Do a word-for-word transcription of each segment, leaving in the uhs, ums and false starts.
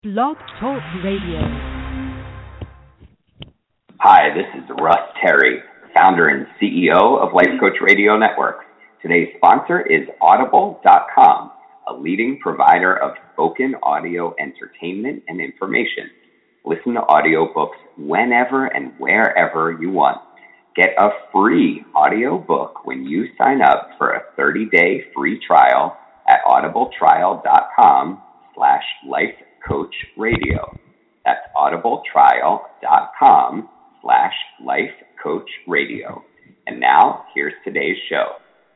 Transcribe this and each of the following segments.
Blog Talk Radio. Hi, this is Russ Terry, founder and C E O of Life Coach Radio Network. Today's sponsor is Audible dot com, a leading provider of spoken audio entertainment and information. Listen to audiobooks whenever and wherever you want. Get a free audiobook when you sign up for a thirty-day free trial at audibletrial.com slash lifecoachradio. That's audibletrial.com slash lifecoachradio. And now, here's today's show.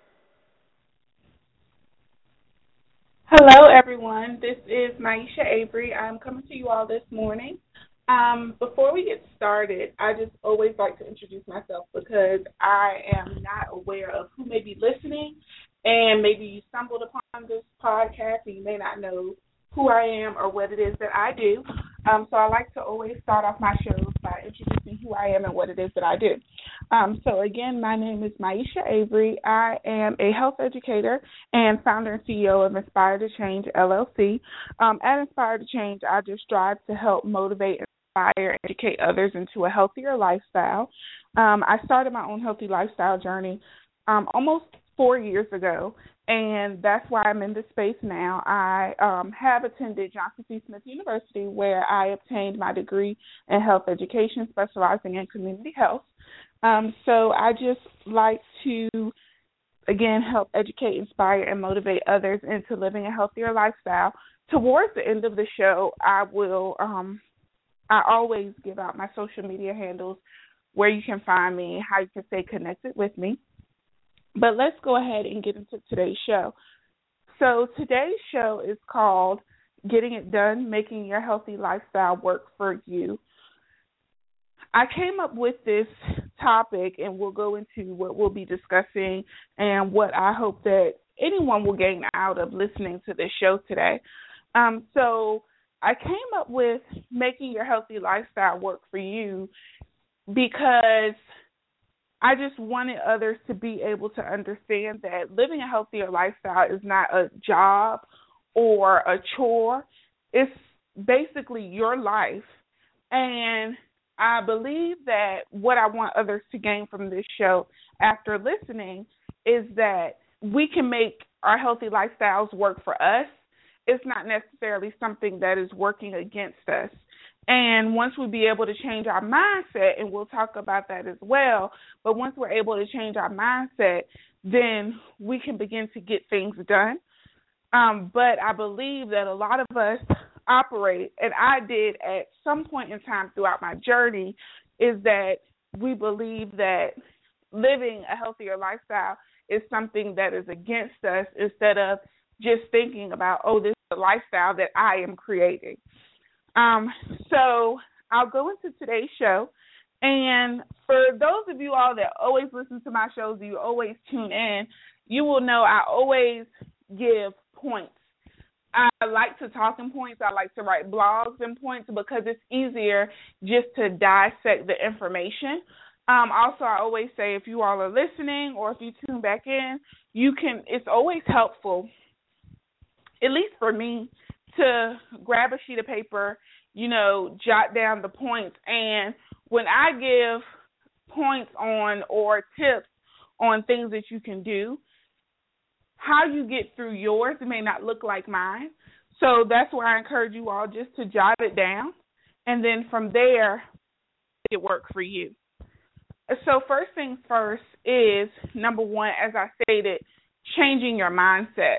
Hello, everyone. This is Maisha Avery. I'm coming to you all this morning. Um, before we get started, I just always like to introduce myself because I am not aware of who may be listening, and maybe you stumbled upon this podcast and you may not know who I am or what it is that I do. Um, so I like to always start off my shows by introducing who I am and what it is that I do. Um, so again, my name is Maisha Avery. I am a health educator and founder and C E O of Inspire to Change, L L C. Um, at Inspire to Change, I just strive to help motivate, inspire, and educate others into a healthier lifestyle. Um, I started my own healthy lifestyle journey um, almost four years ago, and that's why I'm in this space now. I um, have attended Johnson C. Smith University, where I obtained my degree in health education, specializing in community health. Um, so I just like to, again, help educate, inspire, and motivate others into living a healthier lifestyle. Towards the end of the show, I will, um, I always give out my social media handles, where you can find me, how you can stay connected with me. But let's go ahead and get into today's show. So today's show is called Getting It Done, Making Your Healthy Lifestyle Work for You. I came up with this topic, and we'll go into what we'll be discussing and what I hope that anyone will gain out of listening to this show today. Um, so I came up with making your healthy lifestyle work for you because I just wanted others to be able to understand that living a healthier lifestyle is not a job or a chore. It's basically your life. And I believe that what I want others to gain from this show after listening is that we can make our healthy lifestyles work for us. It's not necessarily something that is working against us. And once we be able to change our mindset, and we'll talk about that as well, but once we're able to change our mindset, then we can begin to get things done. Um, but I believe that a lot of us operate, and I did at some point in time throughout my journey, is that we believe that living a healthier lifestyle is something that is against us instead of just thinking about, oh, this is a lifestyle that I am creating. Um, so I'll go into today's show, and for those of you all that always listen to my shows, you always tune in, you will know I always give points. I like to talk in points. I like to write blogs in points because it's easier just to dissect the information. Um, also, I always say if you all are listening or if you tune back in, you can. It's always helpful, at least for me, to grab a sheet of paper, you know, jot down the points. And when I give points on or tips on things that you can do, how you get through yours may not look like mine. So that's where I encourage you all just to jot it down. And then from there, it work for you. So first things first is, number one, as I stated, changing your mindset.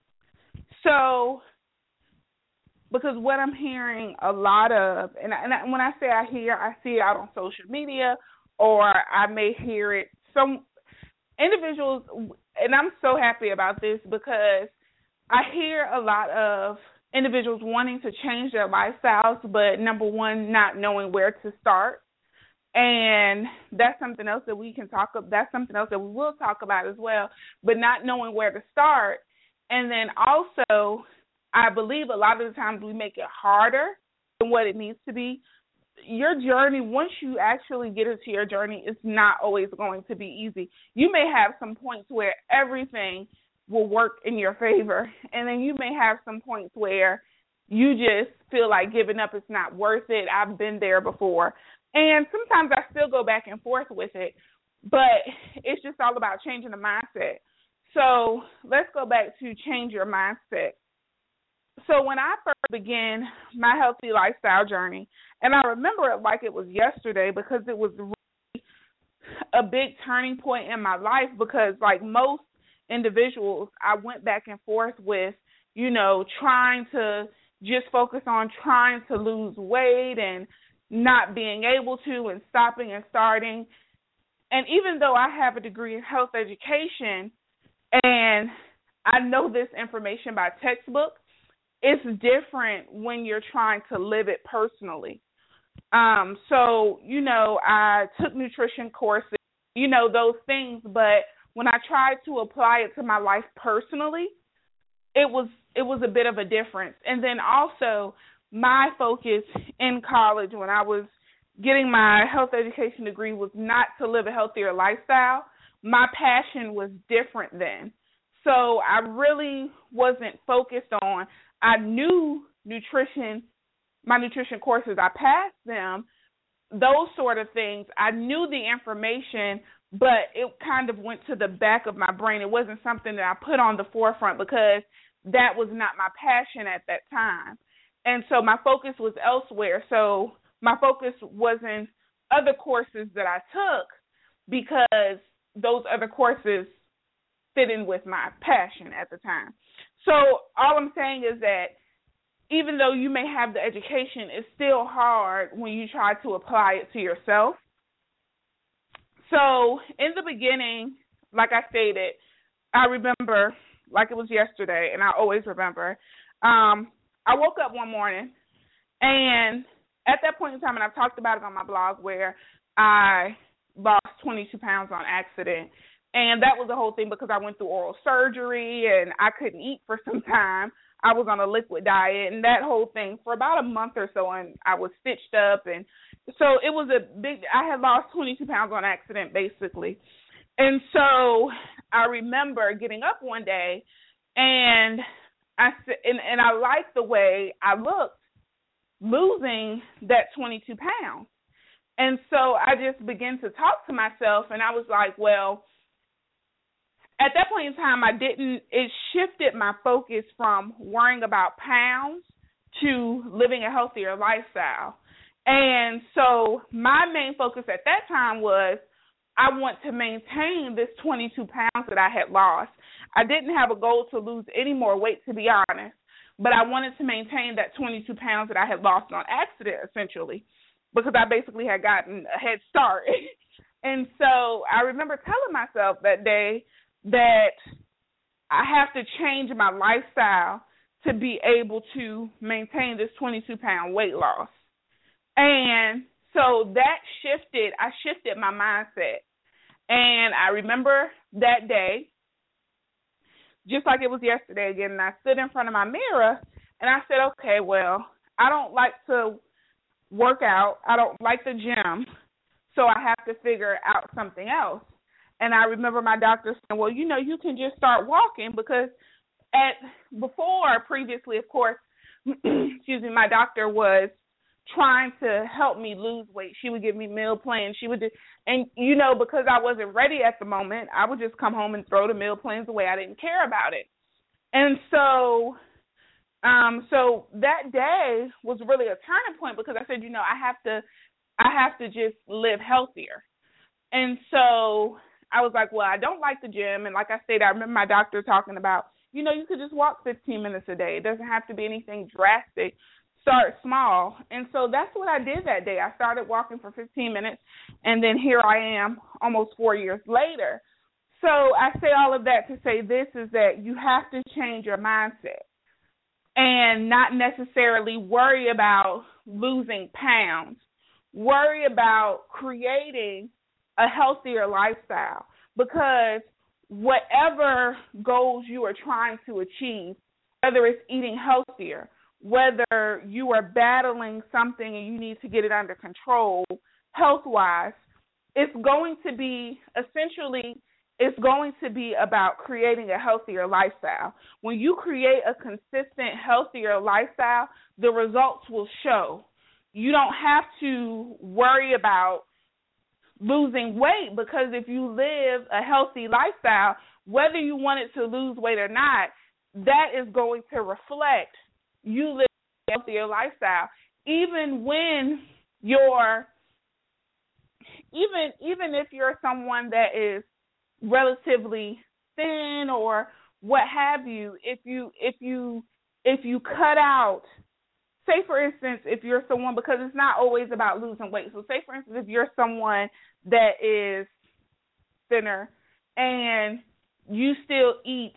So because what I'm hearing a lot of, and, I, and I, when I say I hear, I see it out on social media, or I may hear it, some individuals, and I'm so happy about this because I hear a lot of individuals wanting to change their lifestyles, but number one, not knowing where to start. And that's something else that we can talk about. That's something else that we will talk about as well, but not knowing where to start. And then also, I believe a lot of the times we make it harder than what it needs to be. Your journey, once you actually get into your journey, it's not always going to be easy. You may have some points where everything will work in your favor, and then you may have some points where you just feel like giving up is not worth it. I've been there before. And sometimes I still go back and forth with it, but it's just all about changing the mindset. So let's go back to change your mindset. So when I first began my healthy lifestyle journey, and I remember it like it was yesterday because it was really a big turning point in my life, because like most individuals, I went back and forth with, you know, trying to just focus on trying to lose weight and not being able to, and stopping and starting. And even though I have a degree in health education and I know this information by textbook, it's different when you're trying to live it personally. Um, so, you know, I took nutrition courses, you know, those things, but when I tried to apply it to my life personally, it was it was a bit of a difference. And then also my focus in college when I was getting my health education degree was not to live a healthier lifestyle. My passion was different then. So I really wasn't focused on, I knew nutrition, my nutrition courses, I passed them, those sort of things. I knew the information, but it kind of went to the back of my brain. It wasn't something that I put on the forefront because that was not my passion at that time. And so my focus was elsewhere. So my focus was in other courses that I took because those other courses fit in with my passion at the time. So all I'm saying is that even though you may have the education, it's still hard when you try to apply it to yourself. So in the beginning, like I stated, I remember like it was yesterday, and I always remember, um, I woke up one morning, and at that point in time, and I've talked about it on my blog, where I lost twenty-two pounds on accident. And that was the whole thing because I went through oral surgery and I couldn't eat for some time. I was on a liquid diet and that whole thing for about a month or so, and I was stitched up. And so it was a big, I had lost twenty-two pounds on accident basically. And so I remember getting up one day and I and, and I liked the way I looked losing that twenty-two pounds. And so I just began to talk to myself, and I was like, well, at that point in time, I didn't, it shifted my focus from worrying about pounds to living a healthier lifestyle. And so my main focus at that time was I want to maintain this twenty-two pounds that I had lost. I didn't have a goal to lose any more weight, to be honest, but I wanted to maintain that twenty-two pounds that I had lost on accident, essentially, because I basically had gotten a head start. And so I remember telling myself that day that I have to change my lifestyle to be able to maintain this twenty-two pound weight loss. And so that shifted, I shifted my mindset. And I remember that day, just like it was yesterday again, and I stood in front of my mirror and I said, okay, well, I don't like to work out. I don't like the gym, so I have to figure out something else. And I remember my doctor saying, well, you know, you can just start walking, because at before, previously, of course, excuse me, my doctor was trying to help me lose weight. She would give me meal plans. She would do, and, you know, because I wasn't ready at the moment, I would just come home and throw the meal plans away. I didn't care about it. And so um, so that day was really a turning point, because I said, you know, I have to I have to just live healthier. And so I was like, well, I don't like the gym. And like I said, I remember my doctor talking about, you know, you could just walk fifteen minutes a day. It doesn't have to be anything drastic. Start small. And so that's what I did that day. I started walking for fifteen minutes, and then here I am almost four years later. So I say all of that to say this is that you have to change your mindset and not necessarily worry about losing pounds. Worry about creating a healthier lifestyle, because whatever goals you are trying to achieve, whether it's eating healthier, whether you are battling something and you need to get it under control health-wise, it's going to be essentially it's going to be about creating a healthier lifestyle. When you create a consistent, healthier lifestyle, the results will show. You don't have to worry about losing weight, because if you live a healthy lifestyle, whether you wanted to lose weight or not, that is going to reflect you live a healthier lifestyle. Even when you're, even even if you're someone that is relatively thin or what have you, if you if you if you cut out, say for instance, if you're someone, because it's not always about losing weight. So say for instance, if you're someone that is thinner and you still eat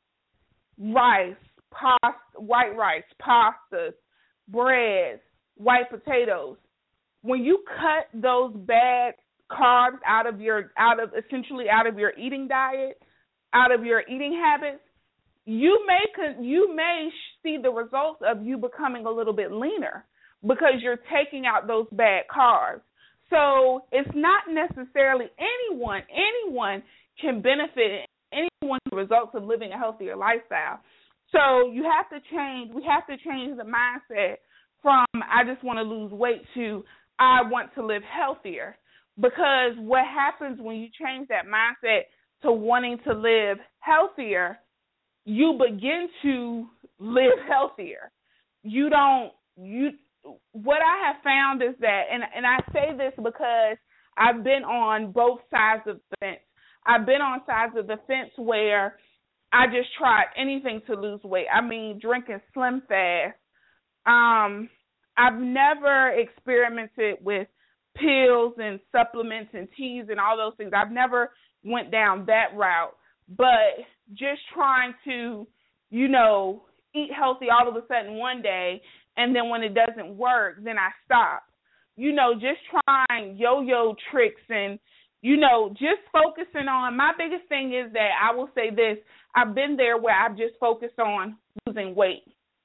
rice, pasta, white rice, pastas, breads, white potatoes, when you cut those bad carbs out of your out of essentially out of your eating diet, out of your eating habits, you may you may see the results of you becoming a little bit leaner because you're taking out those bad carbs. So it's not necessarily anyone anyone can benefit, anyone the results of living a healthier lifestyle. So you have to change. We have to change the mindset from I just want to lose weight to I want to live healthier. Because what happens when you change that mindset to wanting to live healthier, you begin to live healthier. You don't, you, what I have found is that, and, and I say this because I've been on both sides of the fence. I've been on sides of the fence where I just tried anything to lose weight. I mean, drinking Slim Fast. Um, I've never experimented with pills and supplements and teas and all those things. I've never went down that route, but just trying to, you know, eat healthy all of a sudden one day, and then when it doesn't work, then I stop. You know, just trying yo-yo tricks and, you know, just focusing on, my biggest thing is that I will say this, I've been there where I've just focused on losing weight.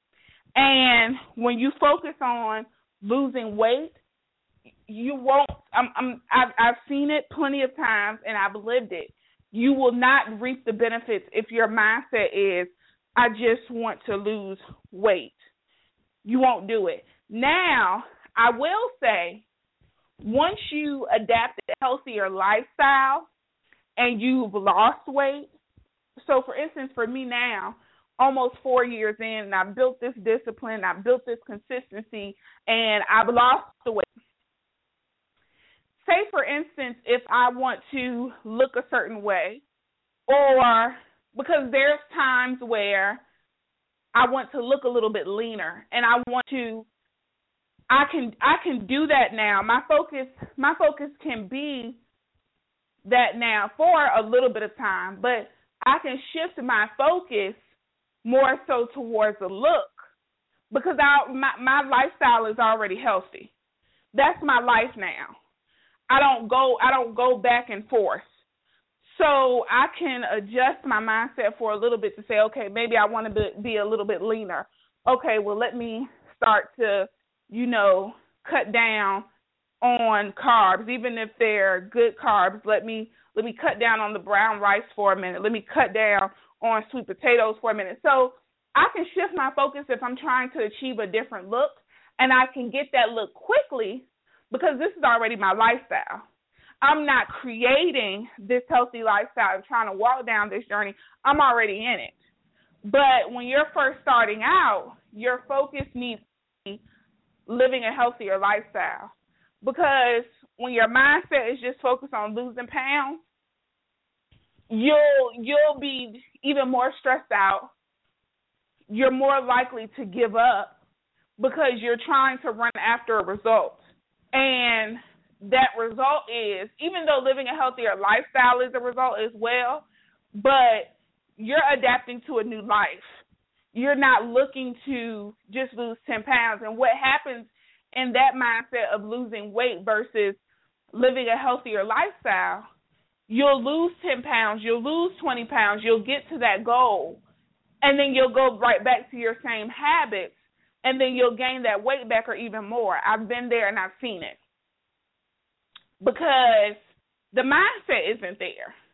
And when you focus on losing weight, you won't, I'm, I'm, I've, I've seen it plenty of times and I've lived it. You will not reap the benefits if your mindset is, I just want to lose weight. You won't do it. Now, I will say, once you adapt a healthier lifestyle and you've lost weight, so for instance, for me now, almost four years in, and I've built this discipline, I've built this consistency, and I've lost the weight. Say, for instance, if I want to look a certain way, or because there's times where I want to look a little bit leaner, and I want to, I can I can do that now. My focus my focus can be that now for a little bit of time, but I can shift my focus more so towards a look, because I, my, my lifestyle is already healthy. That's my life now. I don't go I don't go back and forth. So I can adjust my mindset for a little bit to say, okay, maybe I want to be, be a little bit leaner. Okay, well, let me start to, you know, cut down on carbs, even if they're good carbs. Let me let me cut down on the brown rice for a minute. Let me cut down on sweet potatoes for a minute. So I can shift my focus if I'm trying to achieve a different look, and I can get that look quickly because this is already my lifestyle. I'm not creating this healthy lifestyle and trying to walk down this journey. I'm already in it. But when you're first starting out, your focus needs to be living a healthier lifestyle, because when your mindset is just focused on losing pounds, you'll you'll be even more stressed out. You're more likely to give up because you're trying to run after a result. And that result is, even though living a healthier lifestyle is a result as well, but you're adapting to a new life. You're not looking to just lose ten pounds. And what happens in that mindset of losing weight versus living a healthier lifestyle, you'll lose ten pounds, you'll lose twenty pounds, you'll get to that goal, and then you'll go right back to your same habits, and then you'll gain that weight back or even more. I've been there and I've seen it, because the mindset isn't there.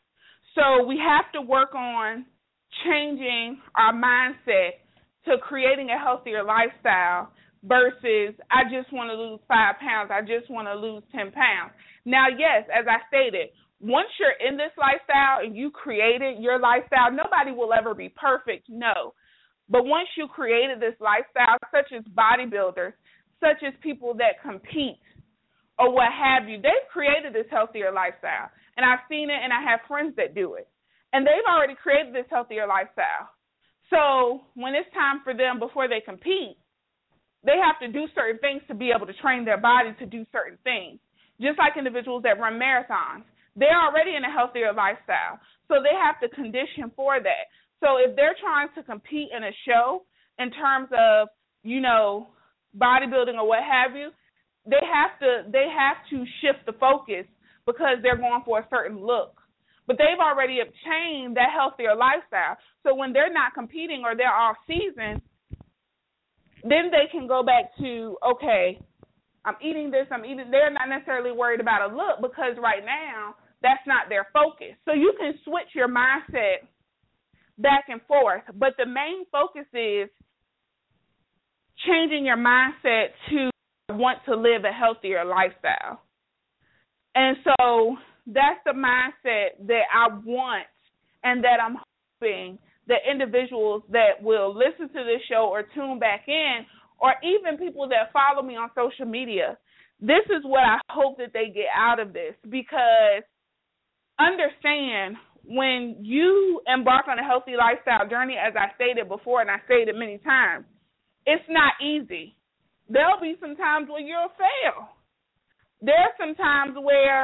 So we have to work on changing our mindset to creating a healthier lifestyle versus I just want to lose five pounds, I just want to lose ten pounds. Now, yes, as I stated, once you're in this lifestyle and you created your lifestyle, nobody will ever be perfect, no. But once you created this lifestyle, such as bodybuilders, such as people that compete or what have you, they've created this healthier lifestyle. And I've seen it, and I have friends that do it. And they've already created this healthier lifestyle. So when it's time for them before they compete, they have to do certain things to be able to train their body to do certain things. Just like individuals that run marathons. They're already in a healthier lifestyle. So they have to condition for that. So if they're trying to compete in a show in terms of, you know, bodybuilding or what have you, they have to they have to shift the focus because they're going for a certain look. But they've already obtained that healthier lifestyle. So when they're not competing or they're off season, then they can go back to, okay, I'm eating this, I'm eating. They're not necessarily worried about a look because right now that's not their focus. So you can switch your mindset back and forth. But the main focus is changing your mindset to want to live a healthier lifestyle. And so that's the mindset that I want and that I'm hoping that individuals that will listen to this show or tune back in, or even people that follow me on social media, this is what I hope that they get out of this. Because understand, when you embark on a healthy lifestyle journey, as I stated before and I stated many times, it's not easy. There'll be some times where you'll fail. There's some times where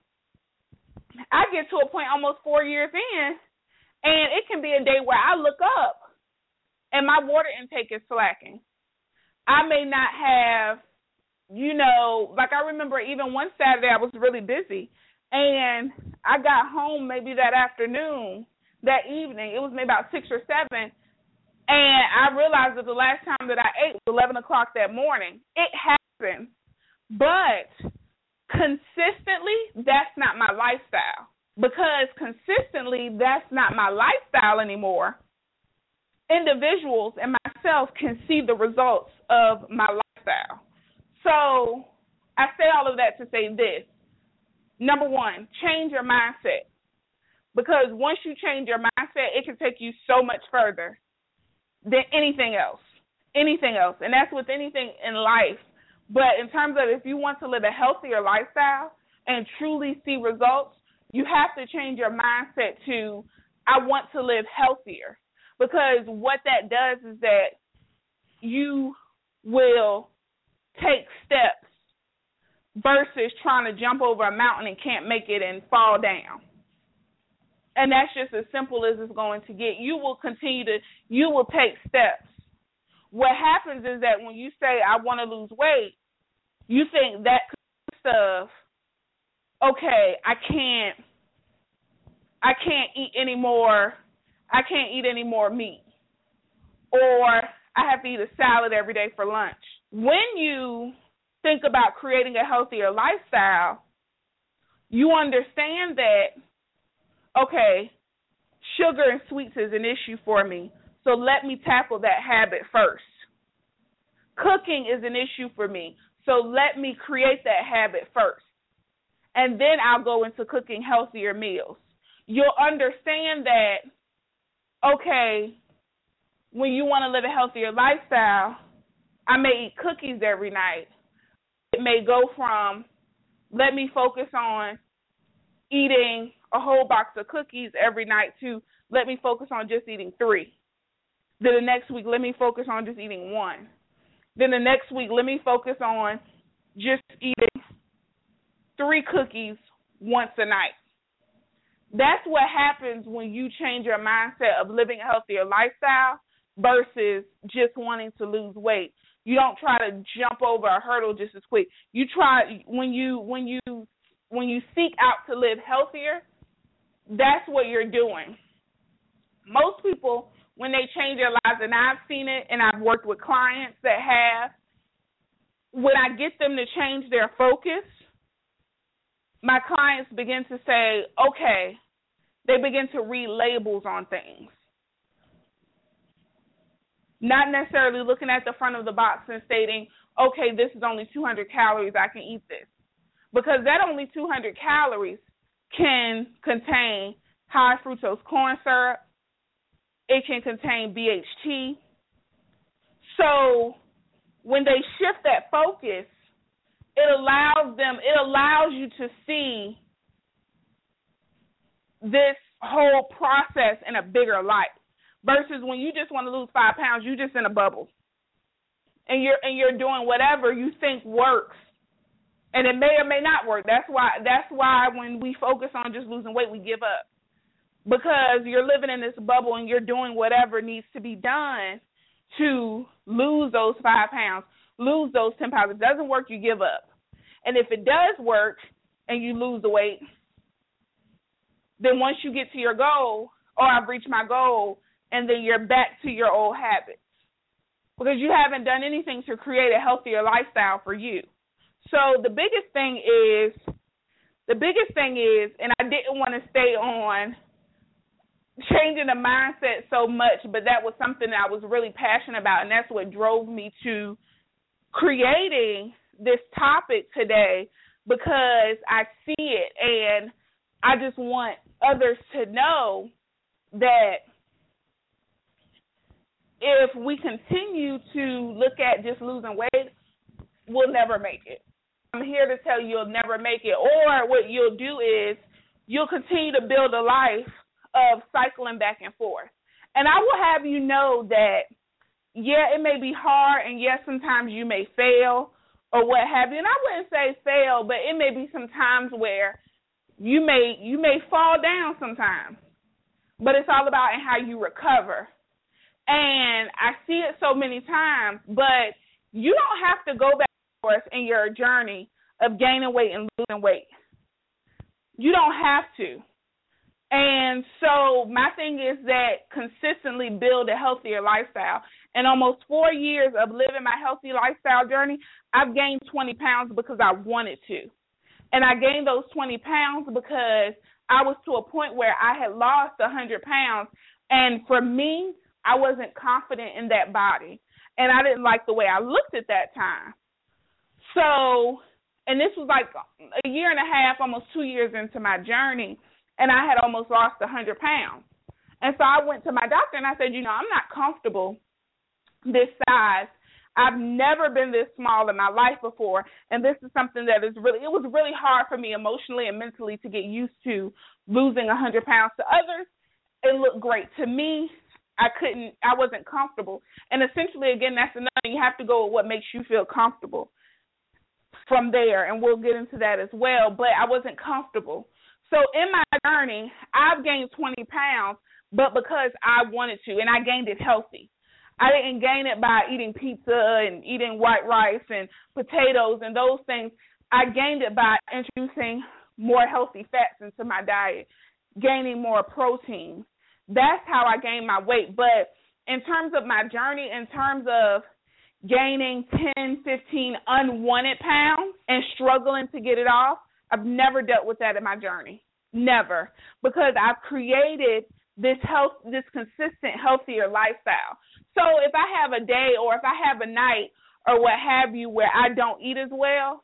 I get to a point almost four years in, and it can be a day where I look up and my water intake is slacking. I may not have, you know, like I remember even one Saturday I was really busy, and I got home maybe that afternoon, that evening, it was maybe about six or seven, and I realized that the last time that I ate was eleven o'clock that morning. It happens, but consistently, that's not my lifestyle. Because consistently, that's not my lifestyle anymore. Individuals and myself can see the results of my lifestyle. So I say all of that to say this. Number one, change your mindset. Because once you change your mindset, it can take you so much further than anything else. Anything else. And that's with anything in life. But in terms of if you want to live a healthier lifestyle and truly see results, you have to change your mindset to, I want to live healthier. Because what that does is that you will take steps versus trying to jump over a mountain and can't make it and fall down. And that's just as simple as it's going to get. You will continue to, you will take steps. What happens is that when you say, I want to lose weight, you think that consists of, okay, I can't, I can't eat any more, I can't eat any more meat, or I have to eat a salad every day for lunch. When you think about creating a healthier lifestyle, you understand that, okay, sugar and sweets is an issue for me, so let me tackle that habit first. Cooking is an issue for me, so let me create that habit first. And then I'll go into cooking healthier meals. You'll understand that, okay, when you want to live a healthier lifestyle, I may eat cookies every night. It may go from, let me focus on eating a whole box of cookies every night to, let me focus on just eating three. Then the next week, let me focus on just eating one. Then the next week, let me focus on just eating three cookies once a night. That's what happens when you change your mindset of living a healthier lifestyle versus just wanting to lose weight. You don't try to jump over a hurdle just as quick. You try when you when you when you seek out to live healthier, that's what you're doing. Most people, when they change their lives, and I've seen it, and I've worked with clients that have, when I get them to change their focus, my clients begin to say, okay, they begin to read labels on things. Not necessarily looking at the front of the box and stating, okay, this is only two hundred calories, I can eat this. Because that only two hundred calories can contain high fructose corn syrup. It can contain B H T. So when they shift that focus, it allows them, it allows you to see this whole process in a bigger light. Versus when you just want to lose five pounds, you're just in a bubble. And you're and you're doing whatever you think works. And it may or may not work. That's why that's why when we focus on just losing weight, we give up. Because you're living in this bubble and you're doing whatever needs to be done to lose those five pounds, lose those ten pounds. If it doesn't work, you give up. And if it does work and you lose the weight, then once you get to your goal, or I've reached my goal, and then you're back to your old habits. Because you haven't done anything to create a healthier lifestyle for you. So the biggest thing is, the biggest thing is, and I didn't want to stay on changing the mindset so much, but that was something that I was really passionate about, and that's what drove me to creating this topic today, because I see it, and I just want others to know that if we continue to look at just losing weight, we'll never make it. I'm here to tell you you'll never make it. Or what you'll do is you'll continue to build a life of cycling back and forth. And I will have you know that, yeah, it may be hard, and yes, sometimes you may fail or what have you. And I wouldn't say fail, but it may be some times where you may you may fall down sometimes. But it's all about in how you recover. And I see it so many times, but you don't have to go back and forth in your journey of gaining weight and losing weight. You don't have to. And so my thing is that consistently build a healthier lifestyle. In almost four years of living my healthy lifestyle journey, I've gained twenty pounds because I wanted to. And I gained those twenty pounds because I was to a point where I had lost one hundred pounds. And for me, I wasn't confident in that body. And I didn't like the way I looked at that time. So, and this was like a year and a half, almost two years into my journey, and I had almost lost one hundred pounds. And so I went to my doctor and I said, you know, I'm not comfortable this size. I've never been this small in my life before, and this is something that is really, it was really hard for me emotionally and mentally to get used to losing one hundred pounds. To others, it looked great. To me, I couldn't, I wasn't comfortable. And essentially, again, that's another thing. You have to go with what makes you feel comfortable from there, and we'll get into that as well. But I wasn't comfortable. So in my journey, I've gained twenty pounds, but because I wanted to, and I gained it healthy. I didn't gain it by eating pizza and eating white rice and potatoes and those things. I gained it by introducing more healthy fats into my diet, gaining more protein. That's how I gained my weight. But in terms of my journey, in terms of gaining ten, fifteen unwanted pounds and struggling to get it off, I've never dealt with that in my journey. Never. Because I've created this health, this consistent, healthier lifestyle. So if I have a day or if I have a night or what have you where I don't eat as well,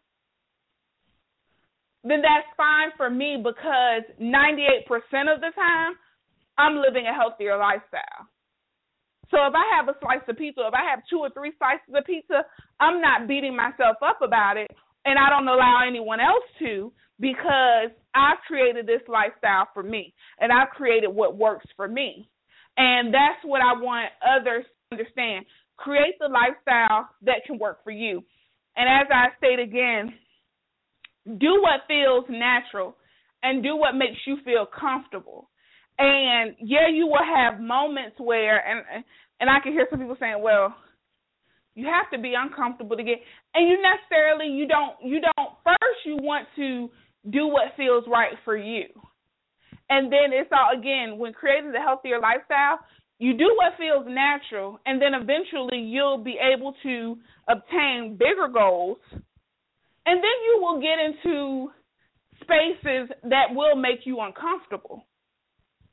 then that's fine for me, because ninety-eight percent of the time, I'm living a healthier lifestyle. So if I have a slice of pizza, if I have two or three slices of pizza, I'm not beating myself up about it, and I don't allow anyone else to, because I've created this lifestyle for me, and I've created what works for me. And that's what I want others to understand. Create the lifestyle that can work for you. And as I state again, do what feels natural and do what makes you feel comfortable. And, yeah, you will have moments where, and and I can hear some people saying, well, you have to be uncomfortable to get, and you necessarily, you don't, you don't, first you want to do what feels right for you. And then it's all, again, when creating a healthier lifestyle, you do what feels natural, and then eventually you'll be able to obtain bigger goals, and then you will get into spaces that will make you uncomfortable.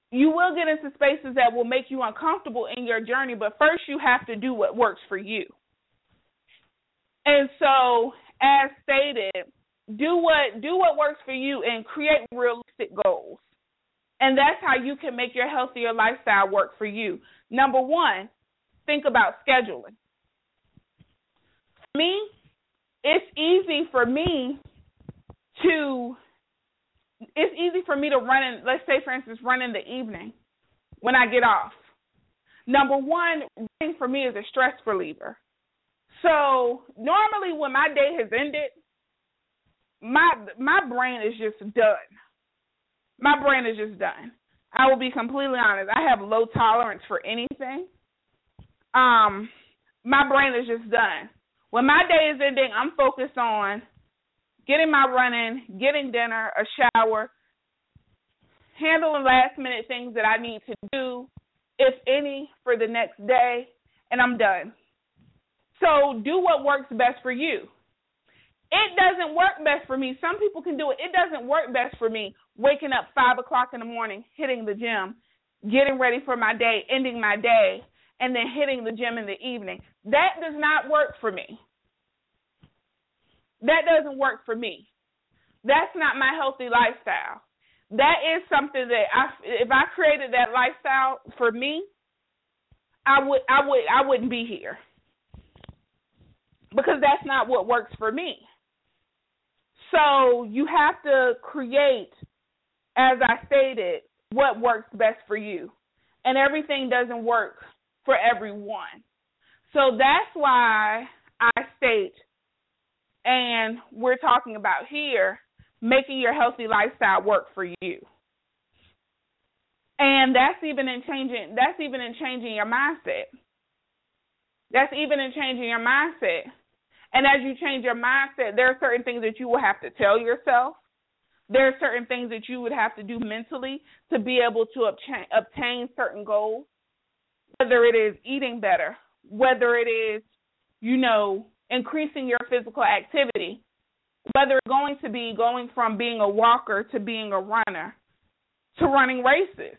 you will get into spaces that will make you uncomfortable in your journey, but first you have to do what works for you. And so, as stated, do what do what works for you and create realistic goals. And that's how you can make your healthier lifestyle work for you. Number one, think about scheduling. For me, it's easy for me to, it's easy for me to run in, let's say, for instance, run in the evening when I get off. Number one, running for me is a stress reliever. So normally when my day has ended, my my brain is just done. My brain is just done. I will be completely honest. I have low tolerance for anything. Um, my brain is just done. When my day is ending, I'm focused on getting my run in, getting dinner, a shower, handling last minute things that I need to do, if any, for the next day, and I'm done. So do what works best for you. It doesn't work best for me. Some people can do it. It doesn't work best for me waking up five o'clock in the morning, hitting the gym, getting ready for my day, ending my day, and then hitting the gym in the evening. That does not work for me. That doesn't work for me. That's not my healthy lifestyle. That is something that I, if I created that lifestyle for me, I would, I would, I wouldn't be here, because that's not what works for me. So you have to create, as I stated, what works best for you. And everything doesn't work for everyone. So that's why I state, and we're talking about here, making your healthy lifestyle work for you. And that's even in changing, that's even in changing your mindset. That's even in changing your mindset. And as you change your mindset, there are certain things that you will have to tell yourself. There are certain things that you would have to do mentally to be able to obtain, obtain certain goals, whether it is eating better, whether it is, you know, increasing your physical activity, whether it's going to be going from being a walker to being a runner, to running races,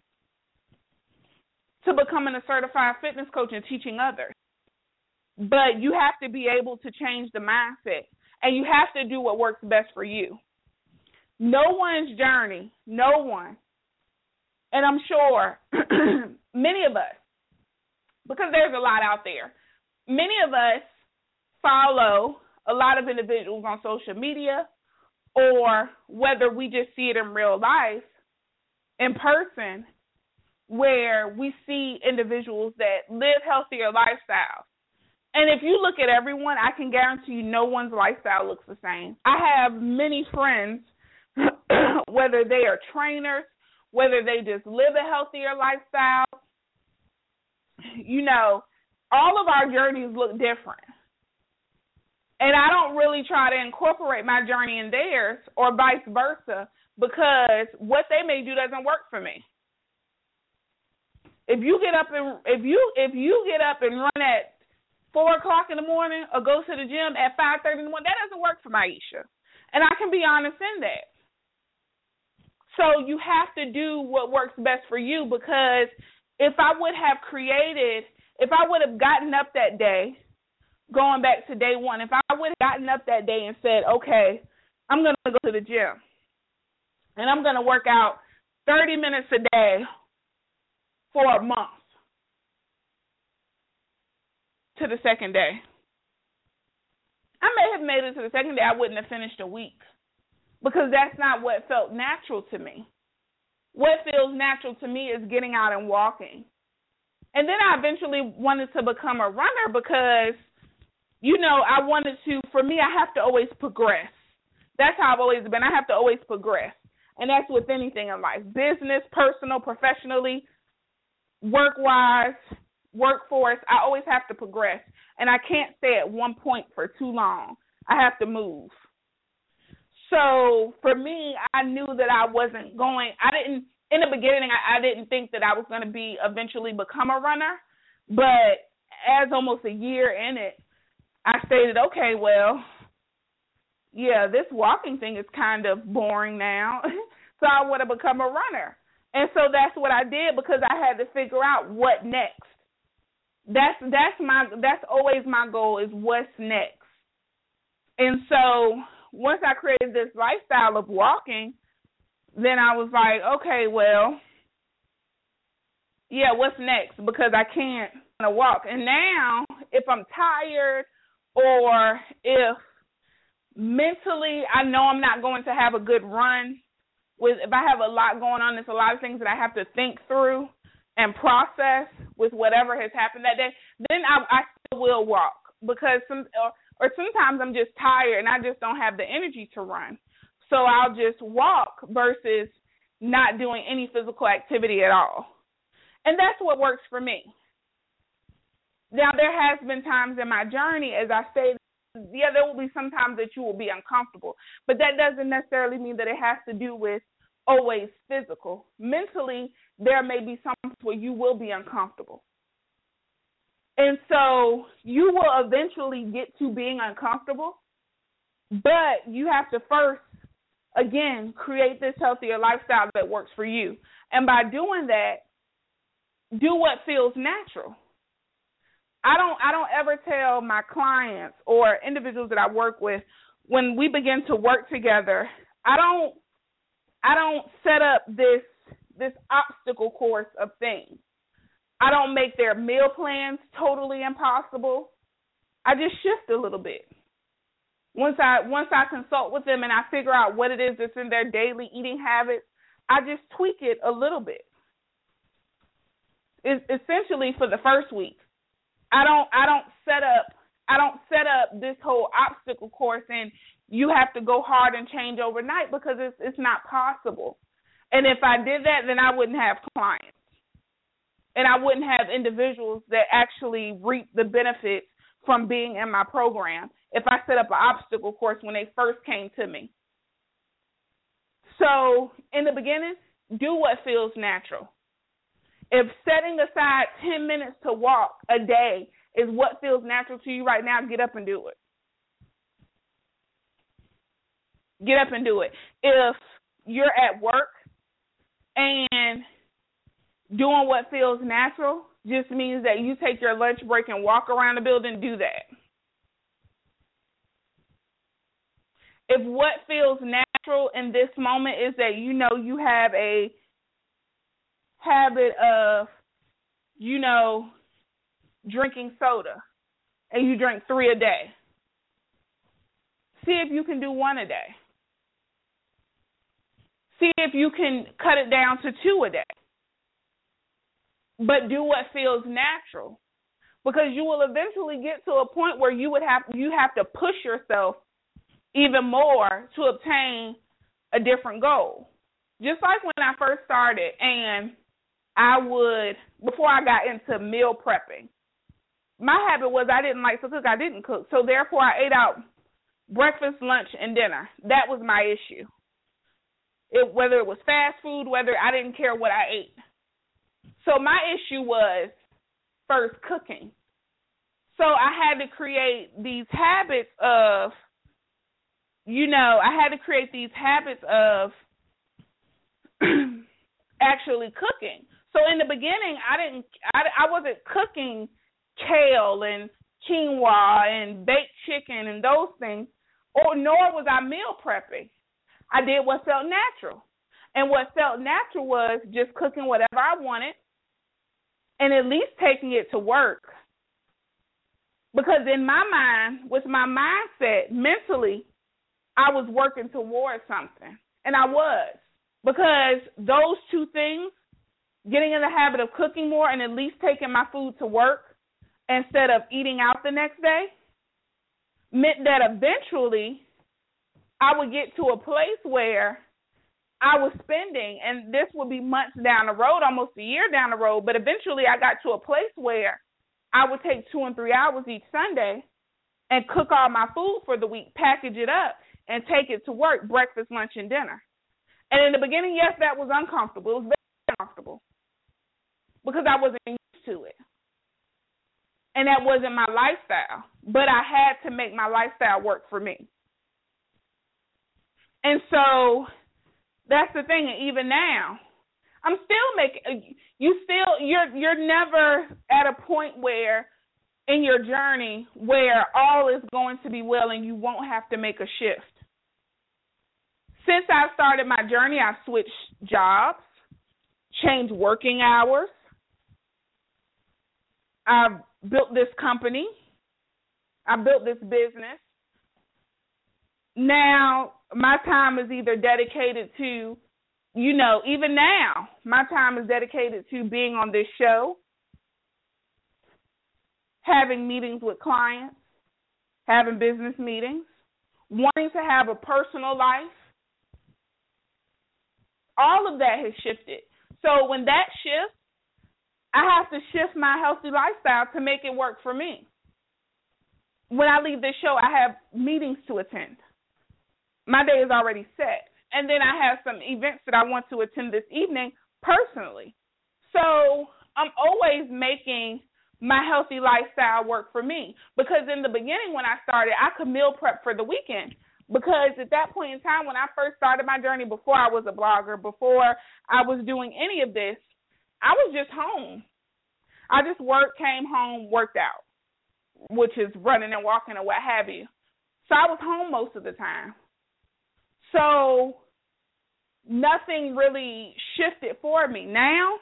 to becoming a certified fitness coach and teaching others. But you have to be able to change the mindset, and you have to do what works best for you. No one's journey, no one, and I'm sure many of us, because there's a lot out there, many of us follow a lot of individuals on social media, or whether we just see it in real life, in person, where we see individuals that live healthier lifestyles. And if you look at everyone, I can guarantee you no one's lifestyle looks the same. I have many friends, whether they are trainers, whether they just live a healthier lifestyle, you know, all of our journeys look different. And I don't really try to incorporate my journey in theirs or vice versa, because what they may do doesn't work for me. If you get up and if you if you get up and run at four o'clock in the morning or go to the gym at five thirty in the morning, that doesn't work for Maisha. And I can be honest in that. So you have to do what works best for you, because if I would have created, if I would have gotten up that day, going back to day one, if I would have gotten up that day and said, okay, I'm going to go to the gym and I'm going to work out thirty minutes a day for a month to the second day, I may have made it to the second day. I wouldn't have finished a week, because that's not what felt natural to me. What feels natural to me is getting out and walking. And then I eventually wanted to become a runner because, you know, I wanted to, for me, I have to always progress. That's how I've always been. I have to always progress. And that's with anything in life, business, personal, professionally, work-wise, workforce. I always have to progress. And I can't stay at one point for too long. I have to move. So for me, I knew that I wasn't going, I didn't, in the beginning, I, I didn't think that I was going to be eventually become a runner. But as almost a year in it, I stated, okay, well, yeah, this walking thing is kind of boring now. So I want to become a runner. And so that's what I did because I had to figure out what next. That's that's my that's always my goal is what's next. And so once I created this lifestyle of walking, then I was like, okay, well, yeah, what's next? Because I can't walk. And now if I'm tired or if mentally I know I'm not going to have a good run, with if I have a lot going on, there's a lot of things that I have to think through and process with whatever has happened that day, then I, I still will walk because some or, or sometimes I'm just tired and I just don't have the energy to run. So I'll just walk versus not doing any physical activity at all. And that's what works for me. Now, there has been times in my journey, as I say, yeah, there will be some times that you will be uncomfortable, but that doesn't necessarily mean that it has to do with always physical. Mentally, there may be some where you will be uncomfortable. And so you will eventually get to being uncomfortable, but you have to first, again, create this healthier lifestyle that works for you. And by doing that, do what feels natural. I don't I don't ever tell my clients or individuals that I work with when we begin to work together, I don't I don't set up this this obstacle course of things. I don't make their meal plans totally impossible. I just shift a little bit. Once I once I consult with them and I figure out what it is that's in their daily eating habits, I just tweak it a little bit. It's essentially for the first week. I don't I don't set up I don't set up this whole obstacle course and you have to go hard and change overnight because it's it's not possible. And if I did that, then I wouldn't have clients. And I wouldn't have individuals that actually reap the benefits from being in my program if I set up an obstacle course when they first came to me. So in the beginning, do what feels natural. If setting aside ten minutes to walk a day is what feels natural to you right now, get up and do it. Get up and do it. If you're at work and doing what feels natural just means that you take your lunch break and walk around the building, do that. If what feels natural in this moment is that you know you have a habit of, you know, drinking soda and you drink three a day, see if you can do one a day. See if you can cut it down to two a day. But do what feels natural, because you will eventually get to a point where you would have you have to push yourself even more to obtain a different goal. Just like when I first started, and I would before I got into meal prepping, my habit was I didn't like to cook. I didn't cook, so therefore I ate out breakfast, lunch, and dinner. That was my issue. It, whether it was fast food, whether I didn't care what I ate. So my issue was first cooking. So I had to create these habits of, you know, I had to create these habits of actually cooking. So in the beginning, I didn't, I, I wasn't cooking kale and quinoa and baked chicken and those things, or nor was I meal prepping. I did what felt natural. And what felt natural was just cooking whatever I wanted and at least taking it to work. Because in my mind, with my mindset, mentally, I was working towards something. And I was. Because those two things, getting in the habit of cooking more and at least taking my food to work instead of eating out the next day, meant that eventually I would get to a place where I was spending, and this would be months down the road, almost a year down the road, but eventually I got to a place where I would take two and three hours each Sunday and cook all my food for the week, package it up, and take it to work, breakfast, lunch, and dinner. And in the beginning, yes, that was uncomfortable. It was very uncomfortable because I wasn't used to it. And that wasn't my lifestyle, but I had to make my lifestyle work for me. And so that's the thing. And even now, I'm still making, you still, you're, you're never at a point where in your journey where all is going to be well and you won't have to make a shift. Since I started my journey, I've switched jobs, changed working hours. I've built this company. I built this business. Now, my time is either dedicated to, you know, even now, my time is dedicated to being on this show, having meetings with clients, having business meetings, wanting to have a personal life. All of that has shifted. So when that shifts, I have to shift my healthy lifestyle to make it work for me. When I leave this show, I have meetings to attend. My day is already set. And then I have some events that I want to attend this evening personally. So I'm always making my healthy lifestyle work for me. Because in the beginning when I started, I could meal prep for the weekend. Because at that point in time, when I first started my journey, before I was a blogger, before I was doing any of this, I was just home. I just worked, came home, worked out, which is running and walking or what have you. So I was home most of the time. So nothing really shifted for me. Now,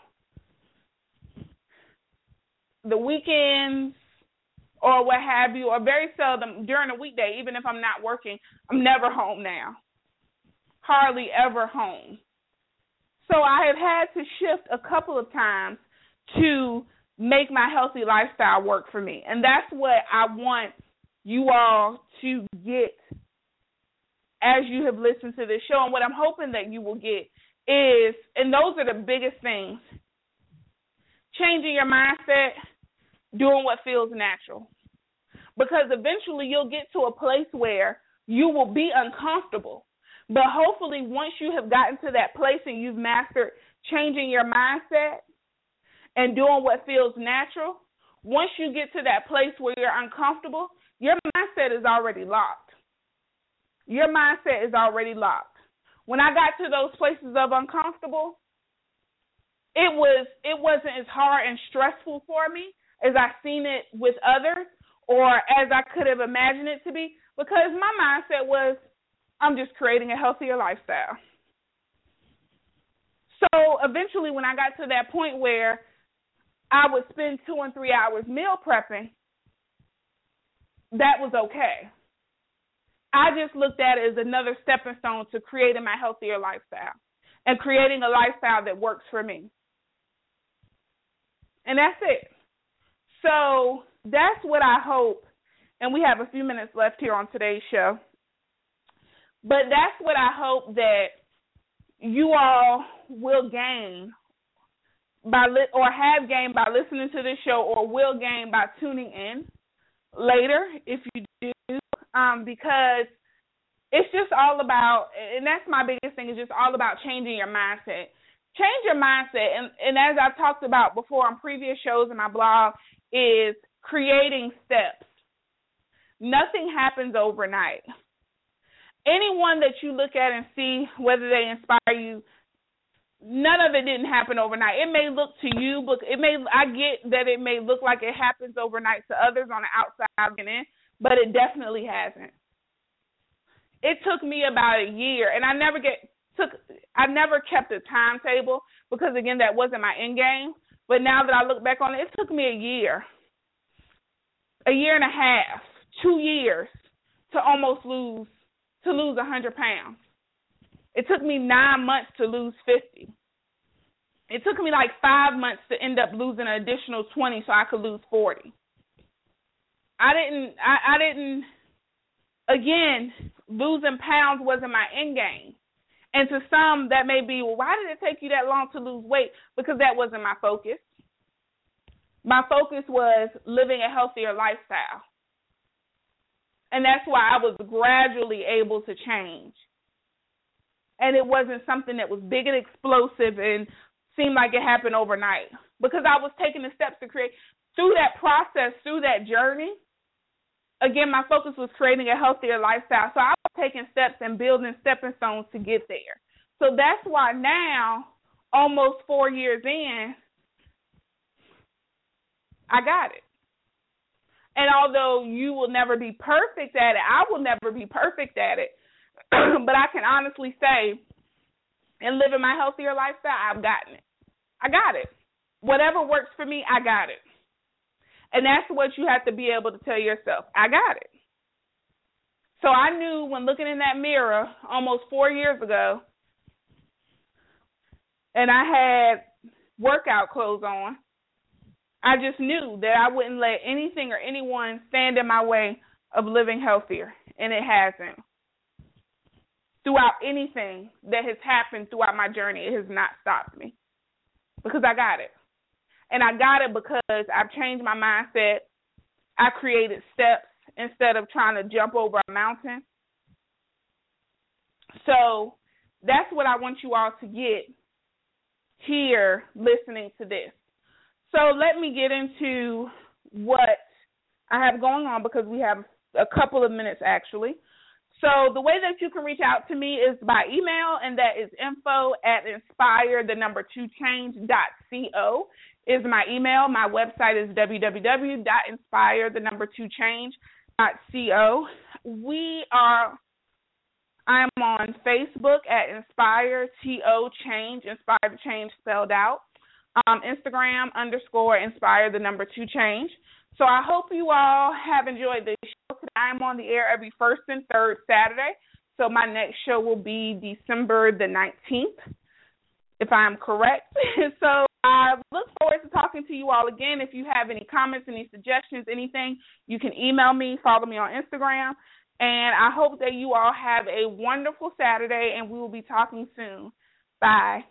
the weekends or what have you, or very seldom during the weekday, even if I'm not working, I'm never home now. Hardly ever home. So I have had to shift a couple of times to make my healthy lifestyle work for me. And that's what I want you all to get as you have listened to this show. And what I'm hoping that you will get is, and those are the biggest things, changing your mindset, doing what feels natural. Because eventually you'll get to a place where you will be uncomfortable. But hopefully once you have gotten to that place and you've mastered changing your mindset and doing what feels natural, once you get to that place where you're uncomfortable, your mindset is already locked. Your mindset is already locked. When I got to those places of uncomfortable, it was it wasn't as hard and stressful for me as I've seen it with others or as I could have imagined it to be, because my mindset was, I'm just creating a healthier lifestyle. So eventually when I got to that point where I would spend two and three hours meal prepping, that was okay. I just looked at it as another stepping stone to creating my healthier lifestyle and creating a lifestyle that works for me. And that's it. So that's what I hope, and we have a few minutes left here on today's show, but that's what I hope that you all will gain by li- or have gained by listening to this show, or will gain by tuning in later if you do, um, because it's just all about, and that's my biggest thing, is just all about changing your mindset. Change your mindset, and, and as I've talked about before on previous shows in my blog, is creating steps. Nothing happens overnight. Anyone that you look at and see, whether they inspire you, none of it didn't happen overnight. It may look to you, but it may, I get that it may look like it happens overnight to others on the outside looking in, but it definitely hasn't. It took me about a year, and I never get took. I never kept a timetable because, again, that wasn't my end game. But now that I look back on it, it took me a year, a year and a half, two years to almost lose, to lose one hundred pounds. It took me nine months to lose fifty. It took me like five months to end up losing an additional twenty so I could lose forty. I didn't, I, I didn't, again, losing pounds wasn't my end game. And to some, that may be, well, why did it take you that long to lose weight? Because that wasn't my focus. My focus was living a healthier lifestyle. And that's why I was gradually able to change. And it wasn't something that was big and explosive and seemed like it happened overnight. Because I was taking the steps to create, through that process, through that journey, again, my focus was creating a healthier lifestyle. So I was taking steps and building stepping stones to get there. So that's why now, almost four years in, I got it. And although you will never be perfect at it, I will never be perfect at it. But I can honestly say, in living my healthier lifestyle, I've gotten it. I got it. Whatever works for me, I got it. And that's what you have to be able to tell yourself. I got it. So I knew when looking in that mirror almost four years ago, and I had workout clothes on, I just knew that I wouldn't let anything or anyone stand in my way of living healthier, and it hasn't. Throughout anything that has happened throughout my journey, it has not stopped me because I got it. And I got it because I've changed my mindset. I created steps instead of trying to jump over a mountain. So that's what I want you all to get here listening to this. So let me get into what I have going on because we have a couple of minutes actually. So the way that you can reach out to me is by email, and that is info at inspire, the number two change dot co is my email. My website is w w w dot inspire, the number two change dot co. We are, I'm on Facebook at Inspire To Change, Inspire to Change spelled out. Um, Instagram underscore Inspire, the number two change. So I hope you all have enjoyed this show today. I'm on the air every first and third Saturday. So my next show will be December the nineteenth, if I'm correct. So I look forward to talking to you all again. If you have any comments, any suggestions, anything, you can email me, follow me on Instagram. And I hope that you all have a wonderful Saturday, and we will be talking soon. Bye.